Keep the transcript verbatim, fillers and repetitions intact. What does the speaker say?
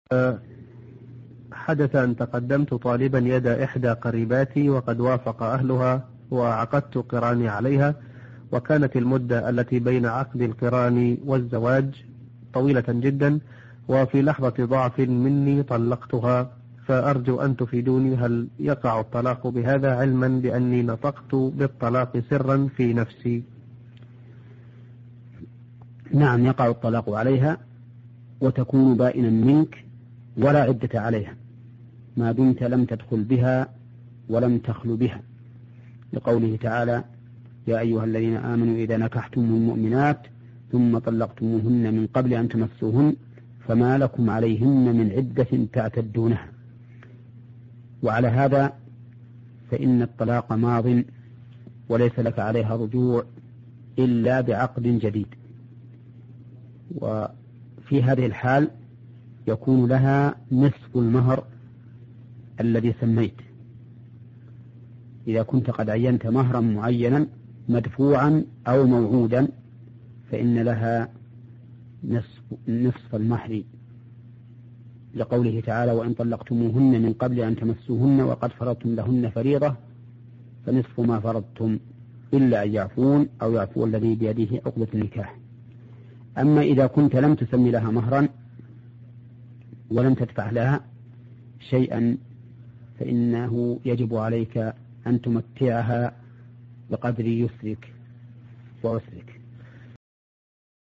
حدث أن تقدمت طالبا يد إحدى قريباتي وقد وافق أهلها وعقدت قراني عليها، وكانت المدة التي بين عقد القران والزواج طويلة جدا، وفي لحظة ضعف مني طلقتها، فأرجو أن تفيدوني هل يقع الطلاق بهذا، علما بأني نطقت بالطلاق سرا في نفسي؟ نعم، يقع الطلاق عليها وتكون بائنا منك ولا عدة عليها ما دمت لم تدخل بها ولم تخل بها، لقوله تعالى: يا أيها الذين آمنوا إذا نكحتم المؤمنات ثم طلقتموهن من قبل أن تمسوهن فما لكم عليهن من عدة تعتدونها. وعلى هذا فإن الطلاق ماض وليس لك عليها رجوع إلا بعقد جديد، وفي هذه الحال يكون لها نصف المهر الذي سميت. إذا كنت قد عينت مهرا معينا مدفوعا أو موعودا فإن لها نصف, نصف المهر، لقوله تعالى: وإن طلقتموهن من قبل أن تمسوهن وقد فرضتم لهن فريضة فنصف ما فرضتم إلا أن يعفون أو يعفو الذي بيده عقدة النكاح. أما إذا كنت لم تسمي لها مهرا ولم تدفع لها شيئا فإنه يجب عليك أن تمتعها بقدر يسرك وعسرك.